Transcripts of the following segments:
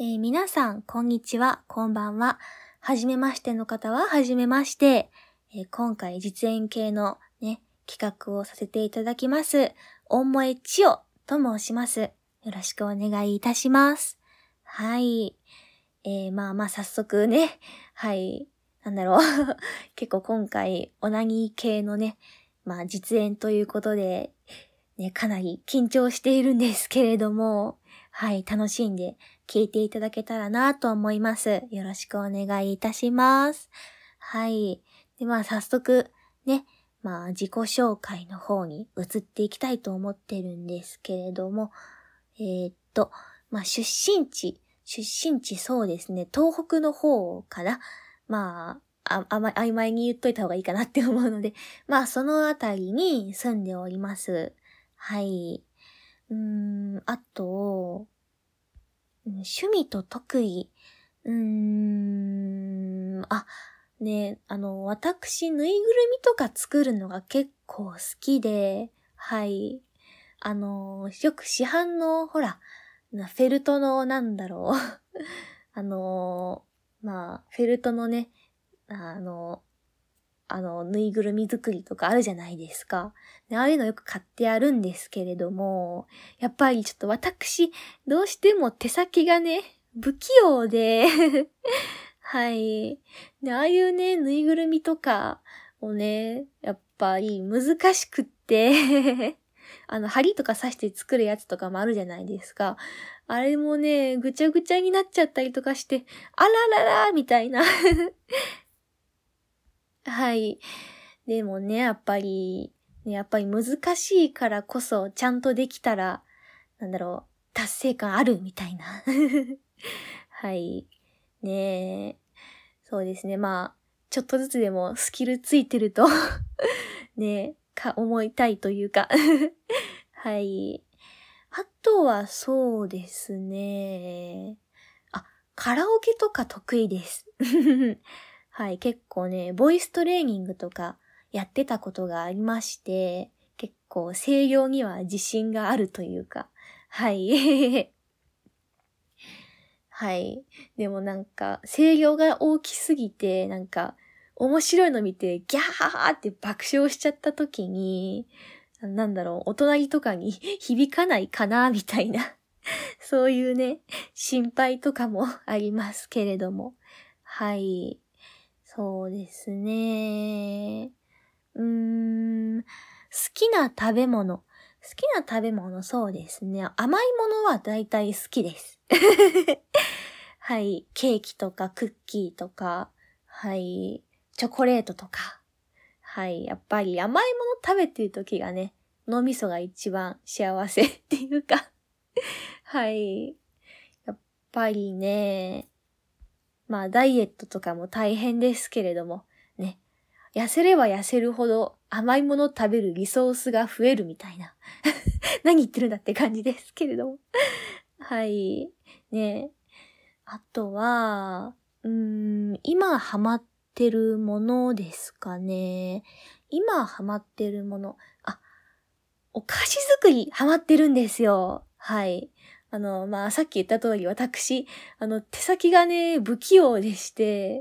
皆さん、こんにちは、こんばんは。はじめましての方は、はじめまして。今回、実演系のね、企画をさせていただきます。おんもえちよと申します。よろしくお願いいたします。はい。早速ね、はい、結構今回、オナニー系のね、実演ということで、ね、かなり緊張しているんですけれども、はい、楽しんで聞いていただけたらなと思います。よろしくお願いいたします。はい。で、早速、ね、自己紹介の方に移っていきたいと思ってるんですけれども、出身地そうですね、東北の方かな。曖昧に言っといた方がいいかなって思うので、そのあたりに住んでおります。はい。あと、趣味と特技。私、ぬいぐるみとか作るのが結構好きで、はい。よく市販の、フェルトの、フェルトのね、ぬいぐるみ作りとかあるじゃないですか。で、ああいうのよく買ってあるんですけれども、やっぱりちょっと私、どうしても手先がね、不器用ではい。で、ああいうね、ぬいぐるみとかをね、やっぱり難しくって針とか刺して作るやつとかもあるじゃないですか。あれもね、ぐちゃぐちゃになっちゃったりとかして、あらららみたいなはい。でもね、やっぱり難しいからこそ、ちゃんとできたら、達成感あるみたいな。はい。ねえ。そうですね。ちょっとずつでもスキルついてるとねえ、思いたいというかはい。あとはそうですね。カラオケとか得意ですはい、結構ね、ボイストレーニングとかやってたことがありまして、結構声量には自信があるというか、はい。はい。でも声量が大きすぎて、面白いの見て、ギャーって爆笑しちゃった時に、お隣とかに響かないかな、みたいな。そういうね、心配とかもありますけれども。はい。そうですね。好きな食べ物。好きな食べ物そうですね。甘いものは大体好きです。はい。ケーキとかクッキーとか、はい。チョコレートとか。はい。やっぱり甘いもの食べてる時がね、脳みそが一番幸せっていうかはい。やっぱりね、ダイエットとかも大変ですけれども、ね。痩せれば痩せるほど甘いもの食べるリソースが増えるみたいな。何言ってるんだって感じですけれども。はい。ね。あとは、今ハマってるものですかね。今ハマってるもの。お菓子作りハマってるんですよ。はい。さっき言った通り私、手先がね、不器用でして、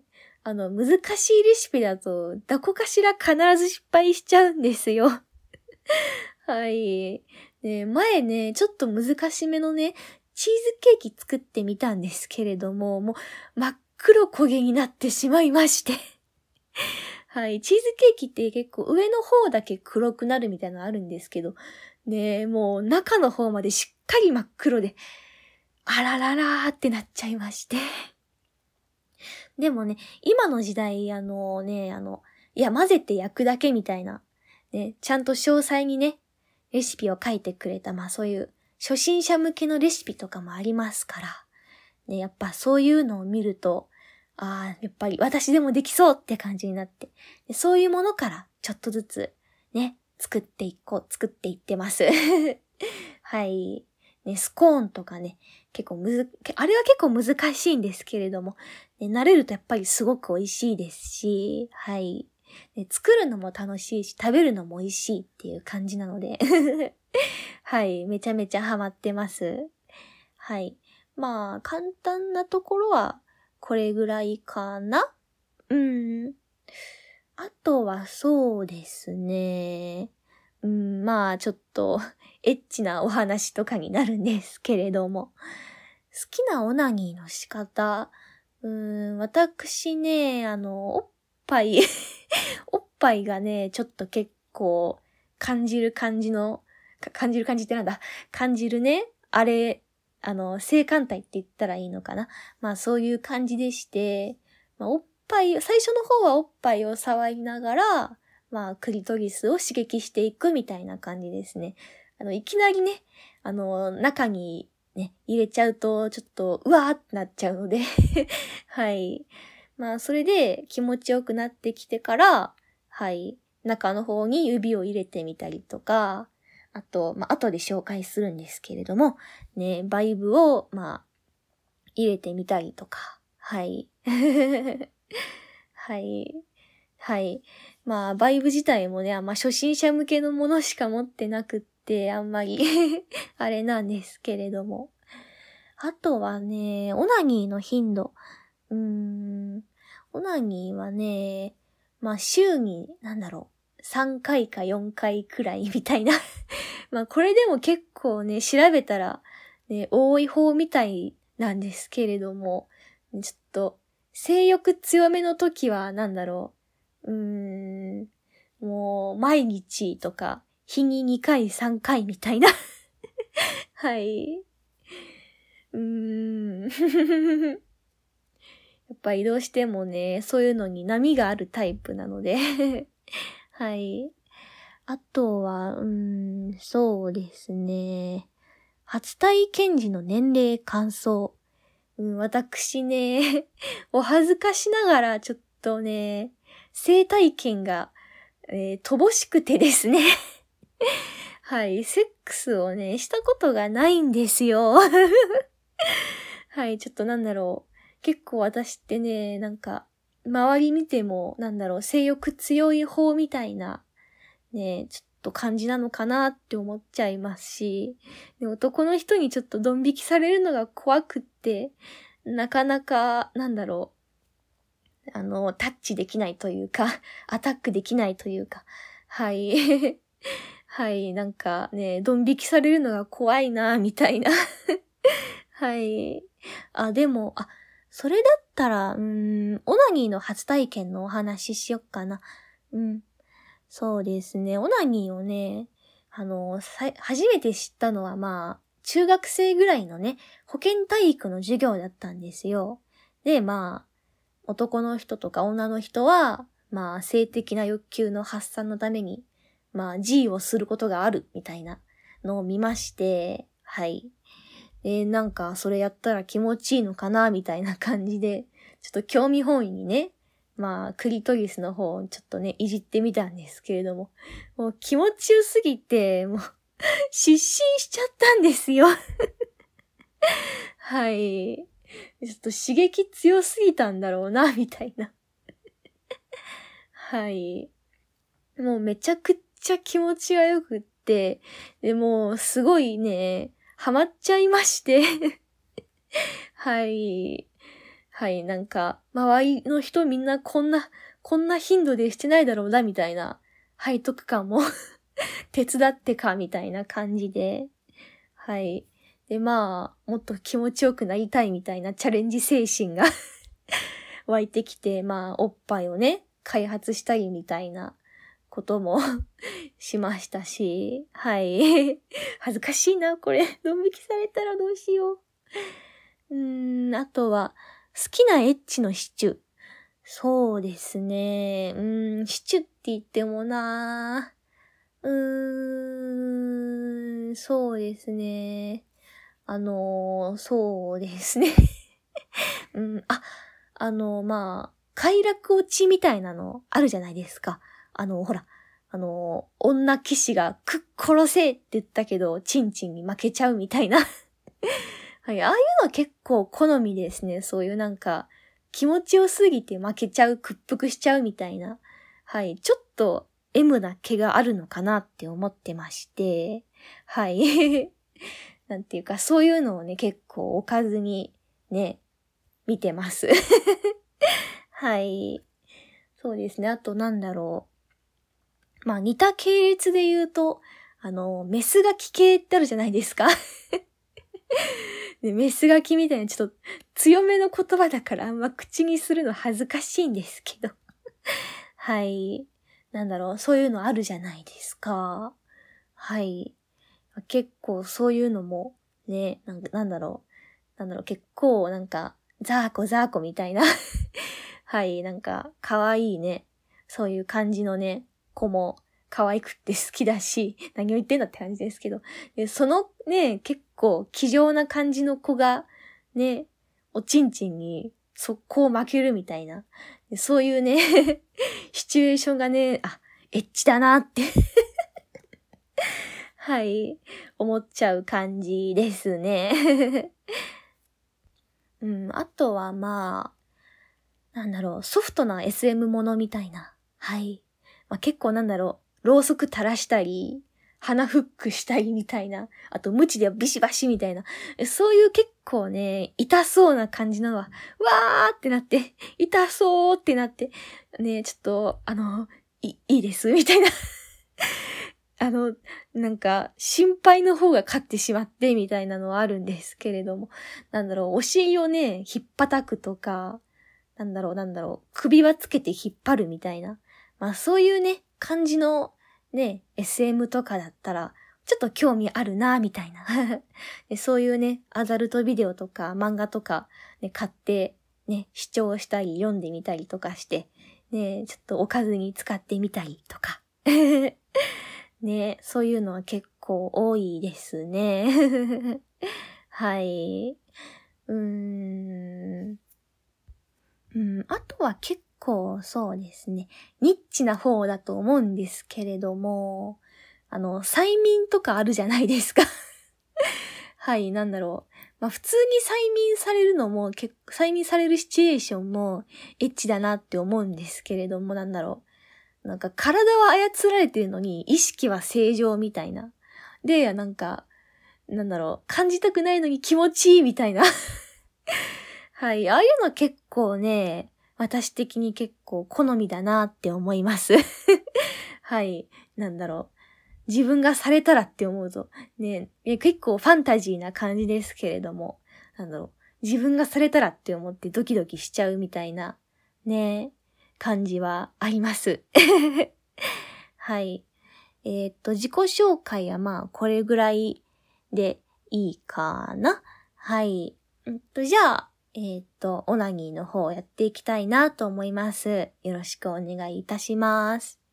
難しいレシピだと、どこかしら必ず失敗しちゃうんですよ。はい。で、前ね、ちょっと難しめのね、チーズケーキ作ってみたんですけれども、もう真っ黒焦げになってしまいまして。はい。チーズケーキって結構上の方だけ黒くなるみたいなのあるんですけど、ね、もう中の方までしっかり真っ黒で、あらららーってなっちゃいまして。でもね、今の時代、混ぜて焼くだけみたいな、ね、ちゃんと詳細にね、レシピを書いてくれた、そういう初心者向けのレシピとかもありますから、ね、やっぱそういうのを見ると、やっぱり私でもできそうって感じになって、でそういうものからちょっとずつね、作っていってます。はい。ね、スコーンとかね、あれは結構難しいんですけれども、ね、慣れるとやっぱりすごく美味しいですし、はい。ね、作るのも楽しいし、食べるのも美味しいっていう感じなので、はい、めちゃめちゃハマってます。はい。 まあ、簡単なところは、これぐらいかな。あとはそうですね。まあ、ちょっと、エッチなお話とかになるんですけれども。好きなオナニーの仕方。私ね、おっぱい、おっぱいがね、ちょっと結構、感じる感じってなんだ。感じるね、あれ、性感帯って言ったらいいのかな。まあそういう感じでして、まあ、おっぱい、最初の方はおっぱいを触りながら、まあクリトリスを刺激していくみたいな感じですね。いきなりね、中にね、入れちゃうと、ちょっと、うわーってなっちゃうので、はい。まあ、それで気持ちよくなってきてから、はい。中の方に指を入れてみたりとか、あと、まあ、後で紹介するんですけれども、ね、バイブを、まあ、入れてみたりとか、はい。はい。はい。まあ、バイブ自体もね、初心者向けのものしか持ってなくって、あんまりあれなんですけれども。あとはね、オナニーの頻度。オナニーはね、まあ週に、3回か4回くらいみたいな。まあこれでも結構ね、調べたら、ね、多い方みたいなんですけれども、ちょっと、性欲強めの時はもう毎日とか、日に2回3回みたいな。はい。やっぱ移動してもね、そういうのに波があるタイプなので。はい。あとは、そうですね。初体験時の年齢感想。私ね、お恥ずかしながらちょっとね、性体験が、乏しくてですね。はい、セックスをね、したことがないんですよ。はい、ちょっと結構私ってね、周り見ても、性欲強い方みたいな、ね、ちょっと感じなのかなって思っちゃいますし、で男の人にちょっとドン引きされるのが怖くって、なかなか、タッチできないというか、アタックできないというか、はい。はい、ドン引きされるのが怖いな、みたいな。はい。でも、それだったら、オナニーの初体験のお話ししよっかな。そうですね。オナニーをね、初めて知ったのは中学生ぐらいのね、保健体育の授業だったんですよ。で、男の人とか女の人は、性的な欲求の発散のために、G をすることがある、みたいなのを見まして、はい。で、それやったら気持ちいいのかな、みたいな感じで、ちょっと興味本位にね、クリトリスの方をちょっとね、いじってみたんですけれども、もう気持ちよすぎて、もう失神しちゃったんですよ。はい。ちょっと刺激強すぎたんだろうな、みたいな。はい。もうめちゃくちゃ気持ちがよくって、でもすごいね、ハマっちゃいましてはい。はい、周りの人みんなこんな頻度でしてないだろうな、みたいな、背徳感も手伝ってか、みたいな感じで、はい。で、もっと気持ちよくなりたいみたいなチャレンジ精神が湧いてきて、おっぱいをね、開発したりみたいなこともしましたし、はい。恥ずかしいな、これ。ドン引きされたらどうしよう。あとは、好きなエッチのシチュー。そうですね。シチューって言ってもそうですね。そうですね。快楽落ちみたいなのあるじゃないですか。ほら、女騎士が殺せって言ったけど、チンチンに負けちゃうみたいな。はい、ああいうのは結構好みですね。そういう気持ちよすぎて負けちゃう、屈服しちゃうみたいな。はい、ちょっと M な毛があるのかなって思ってまして。はい。 なんていうか、そういうのをね、結構置かずにね、見てます。はい。そうですね。あとなんだろう。まあ似た系列で言うと、メスガキ系ってあるじゃないですか。でメスガキみたいなちょっと強めの言葉だからあんま口にするの恥ずかしいんですけど。はい。なんだろう。そういうのあるじゃないですか。はい。結構そういうのもね、なんだろう。結構ザーコザーコみたいな。はい、可愛いね。そういう感じのね、子も可愛くって好きだし、何を言ってんだって感じですけど。でそのね、結構気丈な感じの子が、ね、おちんちんに速攻負けるみたいな。でそういうね、シチュエーションがね、エッチだなってはい、思っちゃう感じですね。うん、あとはソフトな SM ものみたいな。はい。結構ろうそく垂らしたり、鼻フックしたりみたいな。あと、ムチでビシバシみたいな。そういう結構ね、痛そうな感じなのは、わーってなって、痛そうってなって、ね、ちょっと、いいですみたいな。心配の方が勝ってしまって、みたいなのはあるんですけれども。お尻をね、引っ叩くとか、首輪つけて引っ張るみたいな。そういうね、感じのね、SM とかだったら、ちょっと興味あるな、みたいなで。そういうね、アダルトビデオとか漫画とか、ね、買って、ね、視聴したり読んでみたりとかして、ね、ちょっとおかずに使ってみたりとか。ね、そういうのは結構多いですね。はい。あとは結構そうですね、ニッチな方だと思うんですけれども、催眠とかあるじゃないですか。はい、普通に催眠されるのも、催眠されるシチュエーションもエッチだなって思うんですけれども、体は操られてるのに意識は正常みたいな。で、感じたくないのに気持ちいいみたいな。はい。ああいうの結構ね、私的に結構好みだなって思います。はい。自分がされたらって思うと、ね、結構ファンタジーな感じですけれども、自分がされたらって思ってドキドキしちゃうみたいな、ね、感じはあります。はい。自己紹介はこれぐらいでいいかな。はい。じゃあ、オナニーの方をやっていきたいなと思います。よろしくお願いいたします。